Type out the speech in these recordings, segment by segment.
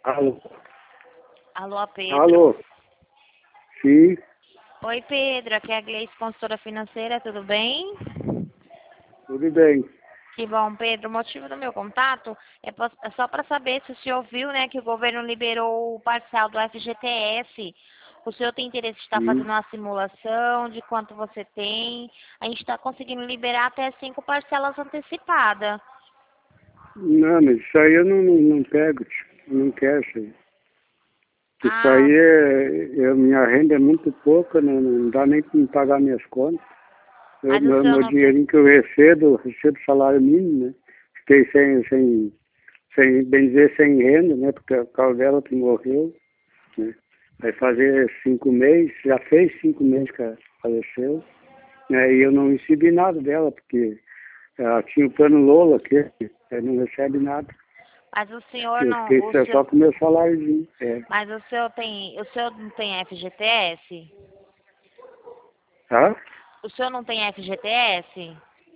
Alô? Alô, Pedro. Alô? Sim, Oi, Pedro. Aqui é a Gleice, consultora financeira. Tudo bem? tudo bem. Que bom, Pedro. O motivo do meu contato é só para saber se o senhor viu, né, que o governo liberou o parcial do FGTS. O senhor tem interesse de estar fazendo Sim. uma simulação de quanto você tem? A gente está conseguindo liberar até 5 parcelas antecipadas. Não, mas isso aí eu não pego, tio. Eu não quero isso aí. Isso Ah, aí minha renda é muito pouca, não dá nem para me pagar minhas contas. mas o senhor Meu não tem... dinheirinho que eu recebo salário mínimo, né? Fiquei bem dizer, sem renda, né? Porque a causa dela que morreu, né? Vai fazer 5 meses, já fez 5 meses que ela faleceu, né? E eu não recebi nada dela, porque ela tinha o plano Lola, que não recebe nada. Mas o senhor Eu não... fiquei O só senhor... com o meu saláriozinho. É. Mas o senhor tem... O senhor não tem FGTS? Tá? O senhor não tem FGTS?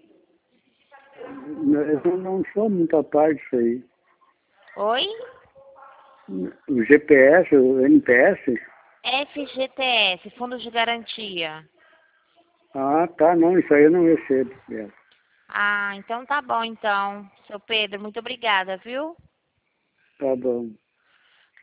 Eu não sou muito a par disso aí. Oi? O GPS, o NPS? FGTS, Fundo de Garantia. Ah, tá, não, isso aí eu não recebo. É. Ah, então tá bom então, seu Pedro. Muito obrigada, viu? Tá bom.